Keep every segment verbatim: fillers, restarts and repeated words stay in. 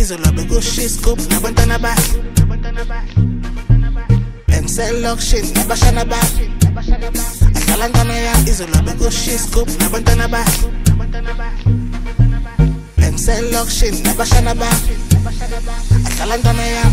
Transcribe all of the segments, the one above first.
izolo bekushi scoop nabantwana ba Pencil lock shit nabashana ba Akalangana ya izolo bekushi scoop nabantwana ba Pencil lock shit nabashana ba Akalangana ya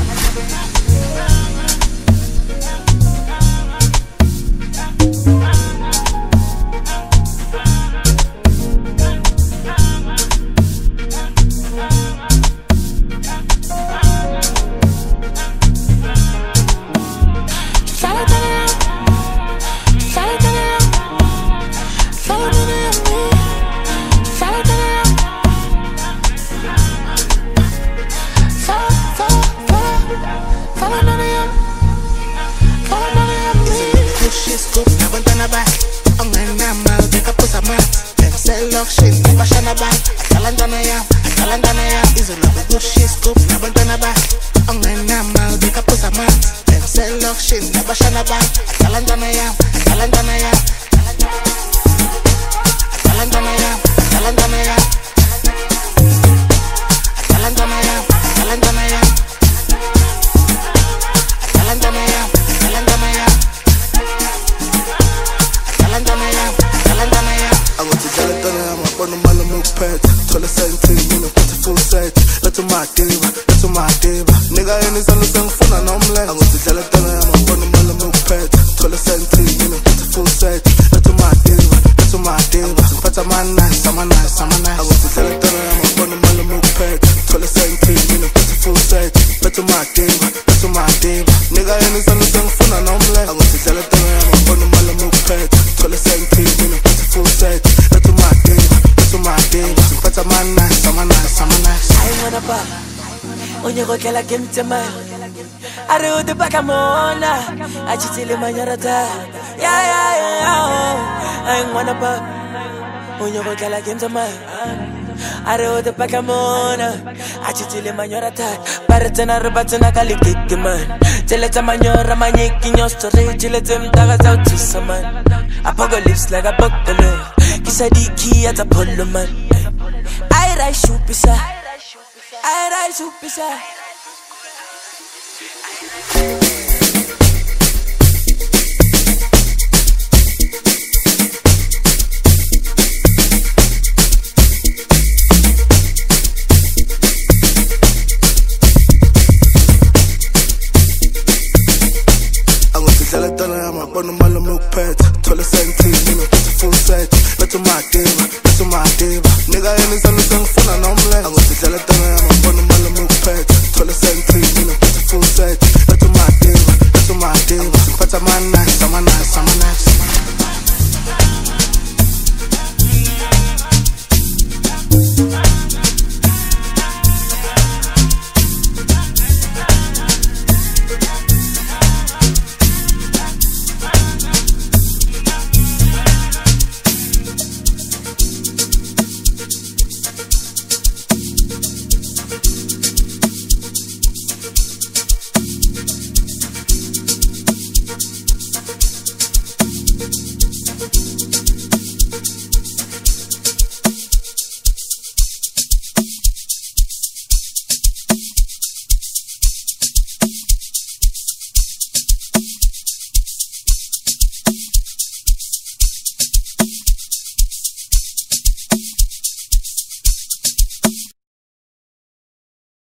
Lock shit, bashana ba, akalangana ya, akalangana ya, izolo bekushi scoop, nabantwana ba, ongena mal, bekapusa ma, pencil lock shit, bashana ba, akalangana ya, akalangana ya, akalangana ya, akalangana ya, akalangana ya, akalangana ya, akalangana ya, akalangana ya, akalangana ya, akalangana ya. I want to tell it that I'm up on the mile milk pad. Tell a seventeen, you know, put the full set. Let's my diva, let's my diva. Nigga, in his understand phone and I'm like. I want to tell it that I'm up on the mile milk pad. Tell a seventeen, you know, put the full set. Let's my diva, let's my diva. But I'm a nice, I'm a nice, I'm a nice. I want to tell it that I'm up on the mile milk pad. Tell a seventeen, you know, put the full set. Let's my diva, let's my diva. Nigga, in his understand phone and I'm like. I want to tell it that I'm up on the mile milk pad. Tell a seventeen, you know, put the full set. Let's my diva, let's my diva. But I'm a nice, I'm a nice, I'm a nice. I wanna pop. On your rock, like him to my. I do the back, I'm on. I just tell him my yarata. Yeah, yeah, yeah. I wanna pop. On your rock, like him to my. I do the back, I'm on. I just tell him my yarata. Baratana, Rabatana, Kalik, man. Tell it to my yara, my nick in your story. Till it's him, Dagas out to some man. Apocalypse like a buckler. Kisadiki at a polo man. I rise supisa. I rise supisa.